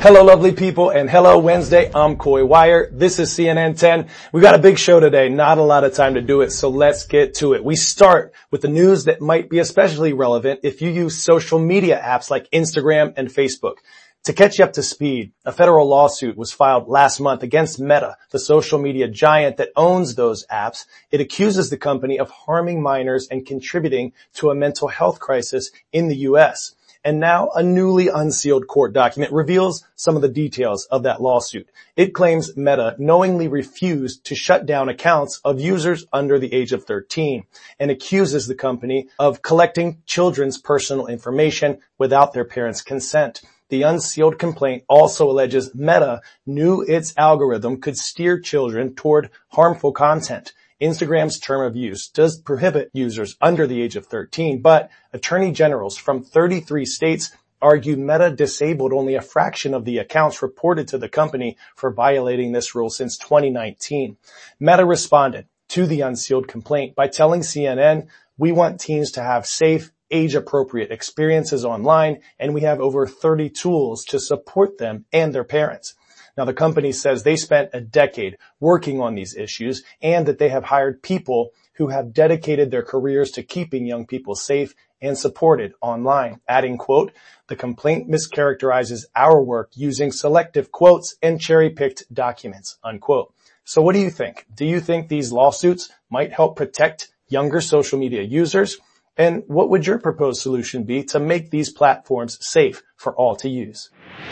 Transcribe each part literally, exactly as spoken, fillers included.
Hello, lovely people, and hello, Wednesday. I'm Coy Wire. This is C N N ten. We got a big show today, not a lot of time to do it, so let's get to it. We start with the news that might be especially relevant if you use social media apps like Instagram and Facebook. To catch you up to speed, a federal lawsuit was filed last month against Meta, the social media giant that owns those apps. It accuses the company of harming minors and contributing to a mental health crisis in the U S And now a newly unsealed court document reveals some of the details of that lawsuit. It claims Meta knowingly refused to shut down accounts of users under the age of thirteen and accuses the company of collecting children's personal information without their parents' consent. The unsealed complaint also alleges Meta knew its algorithm could steer children toward harmful content. Instagram's term of use does prohibit users under the age of thirteen, but attorney generals from thirty-three states argue Meta disabled only a fraction of the accounts reported to the company for violating this rule since twenty nineteen. Meta responded to the unsealed complaint by telling C N N, "We want teens to have safe, age-appropriate experiences online, and we have over thirty tools to support them and their parents." Now, the company says they spent a decade working on these issues and that they have hired people who have dedicated their careers to keeping young people safe and supported online, adding, quote, "The complaint mischaracterizes our work using selective quotes and cherry-picked documents," unquote. So what do you think? Do you think these lawsuits might help protect younger social media users? And what would your proposed solution be to make these platforms safe for all to use?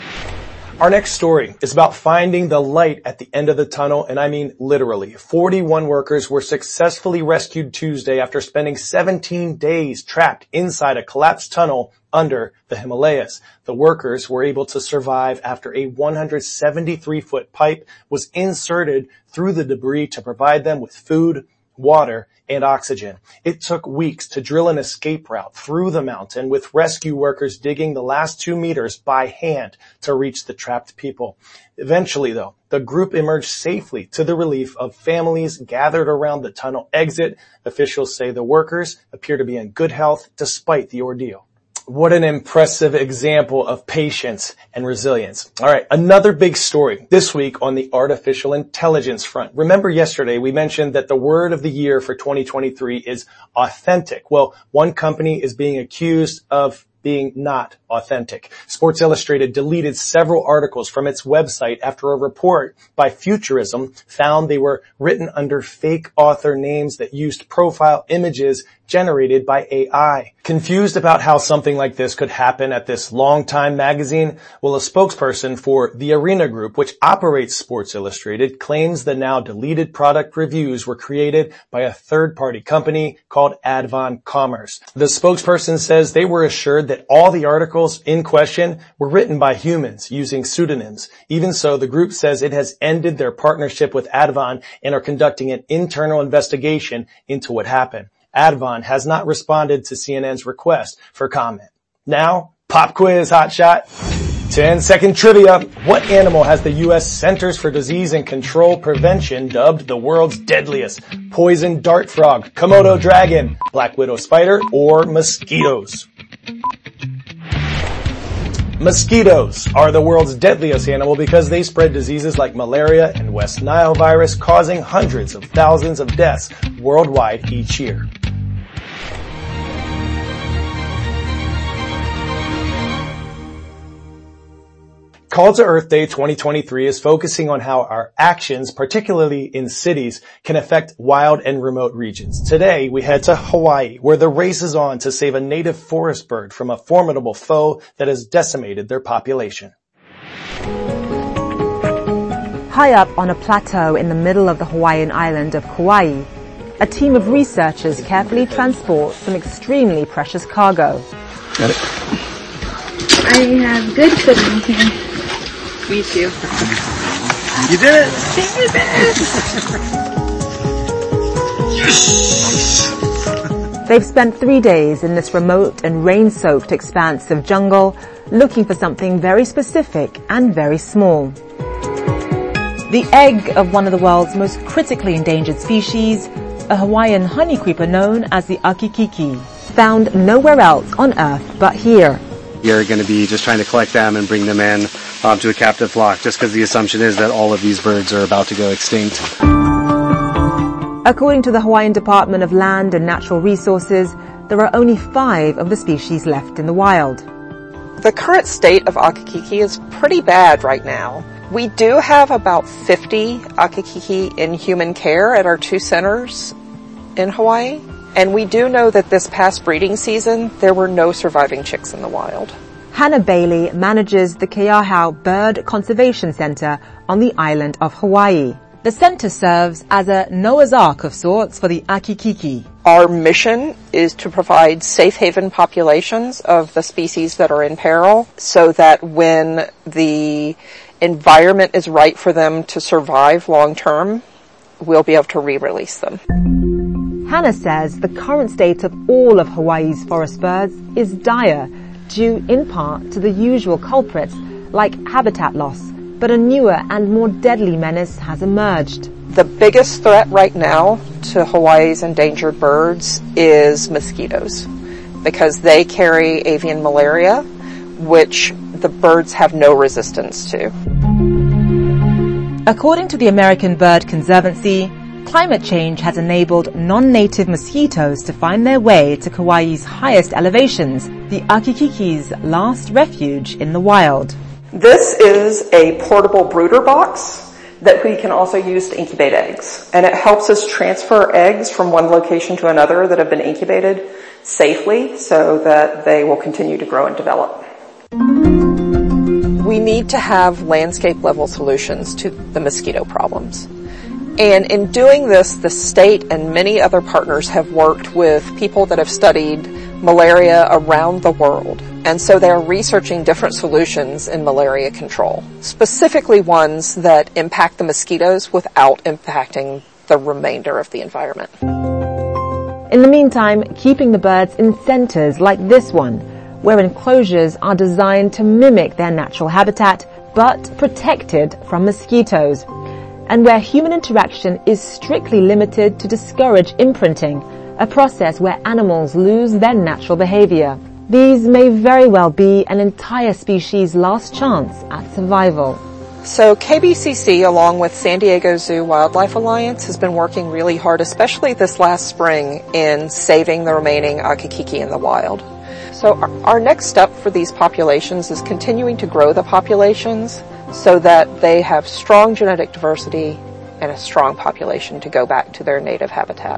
Our next story is about finding the light at the end of the tunnel, and I mean literally. forty-one workers were successfully rescued Tuesday after spending seventeen days trapped inside a collapsed tunnel under the Himalayas. The workers were able to survive after a one hundred seventy-three foot pipe was inserted through the debris to provide them with food, water, and oxygen. It took weeks to drill an escape route through the mountain, with rescue workers digging the last two meters by hand to reach the trapped people. Eventually, though, the group emerged safely to the relief of families gathered around the tunnel exit. Officials say the workers appear to be in good health despite the ordeal. What an impressive example of patience and resilience. All right, another big story this week on the artificial intelligence front. Remember yesterday we mentioned that the word of the year for twenty twenty-three is authentic. Well, one company is being accused of being not authentic. Sports Illustrated deleted several articles from its website after a report by Futurism found they were written under fake author names that used profile images generated by A I. Confused about how something like this could happen at this longtime magazine? Well, a spokesperson for the Arena Group, which operates Sports Illustrated, claims the now deleted product reviews were created by a third-party company called Advan Commerce. The spokesperson says they were assured that all the articles in question were written by humans using pseudonyms. Even so, the group says it has ended their partnership with Advan and are conducting an internal investigation into what happened. Advan has not responded to C N N's request for comment. Now, pop quiz, hotshot. ten second trivia. What animal has the U S Centers for Disease and Control Prevention dubbed the world's deadliest? Poison dart frog, Komodo dragon, black widow spider, or mosquitoes? Mosquitoes are the world's deadliest animal because they spread diseases like malaria and West Nile virus, causing hundreds of thousands of deaths worldwide each year. Call to Earth Day twenty twenty-three is focusing on how our actions, particularly in cities, can affect wild and remote regions. Today, we head to Hawaii, where the race is on to save a native forest bird from a formidable foe that has decimated their population. High up on a plateau in the middle of the Hawaiian island of Kauai, a team of researchers carefully transport some extremely precious cargo. Got it. I have good footing here. Me too. You did it! You did it! They've spent three days in this remote and rain-soaked expanse of jungle looking for something very specific and very small. The egg of one of the world's most critically endangered species, a Hawaiian honey creeper known as the akikiki, found nowhere else on Earth but here. You're going to be just trying to collect them and bring them in um, to a captive flock, just because the assumption is that all of these birds are about to go extinct. According to the Hawaiian Department of Land and Natural Resources, there are only five of the species left in the wild. The current state of akikiki is pretty bad right now. We do have about fifty akikiki in human care at our two centers in Hawaii. And we do know that this past breeding season, there were no surviving chicks in the wild. Hannah Bailey manages the Keauhou Bird Conservation Center on the island of Hawaii. The center serves as a Noah's Ark of sorts for the akikiki. Our mission is to provide safe haven populations of the species that are in peril so that when the environment is right for them to survive long term, we'll be able to re-release them. Hannah says the current state of all of Hawaii's forest birds is dire, due in part to the usual culprits like habitat loss, but a newer and more deadly menace has emerged. The biggest threat right now to Hawaii's endangered birds is mosquitoes, because they carry avian malaria, which the birds have no resistance to. According to the American Bird Conservancy, climate change has enabled non-native mosquitoes to find their way to Kauai's highest elevations, the akikiki's last refuge in the wild. This is a portable brooder box that we can also use to incubate eggs. And it helps us transfer eggs from one location to another that have been incubated safely so that they will continue to grow and develop. We need to have landscape level solutions to the mosquito problems. And in doing this, the state and many other partners have worked with people that have studied malaria around the world. And so they're researching different solutions in malaria control, specifically ones that impact the mosquitoes without impacting the remainder of the environment. In the meantime, keeping the birds in centers like this one, where enclosures are designed to mimic their natural habitat, but protected from mosquitoes, and where human interaction is strictly limited to discourage imprinting, a process where animals lose their natural behavior. These may very well be an entire species' last chance at survival. So K B C C, along with San Diego Zoo Wildlife Alliance, has been working really hard, especially this last spring, in saving the remaining akikiki in the wild. So our, our next step for these populations is continuing to grow the populations so that they have strong genetic diversity and a strong population to go back to their native habitat.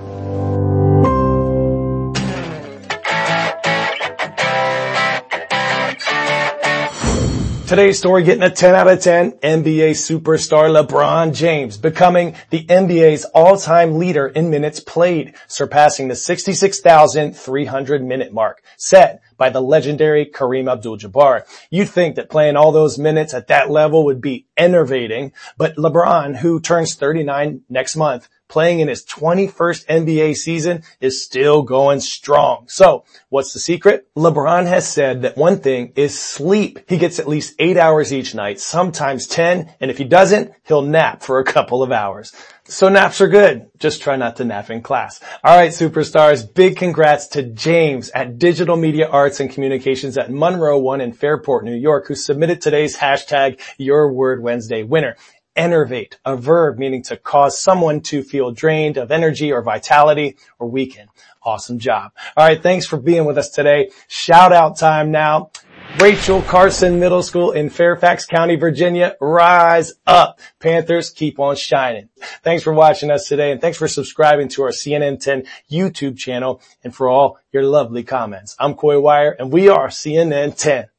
Today's story getting a ten out of ten, N B A superstar LeBron James becoming the N B A's all-time leader in minutes played, surpassing the sixty-six thousand three hundred minute mark, set by the legendary Kareem Abdul-Jabbar. You'd think that playing all those minutes at that level would be enervating, but LeBron, who turns thirty-nine next month, playing in his twenty-first N B A season, is still going strong. So, what's the secret? LeBron has said that one thing is sleep. He gets at least eight hours each night, sometimes ten, and if he doesn't, he'll nap for a couple of hours. So naps are good. Just try not to nap in class. All right, superstars, big congrats to James at Digital Media Arts and Communications at Monroe One in Fairport, New York, who submitted today's hashtag Your Word Wednesday winner. Enervate, a verb meaning to cause someone to feel drained of energy or vitality or weaken. Awesome job. All right, thanks for being with us today. Shout out time now. Rachel Carson Middle School in Fairfax County, Virginia, rise up. Panthers, keep on shining. Thanks for watching us today, and thanks for subscribing to our C N N ten YouTube channel and for all your lovely comments. I'm Coy Wire, and we are C N N ten.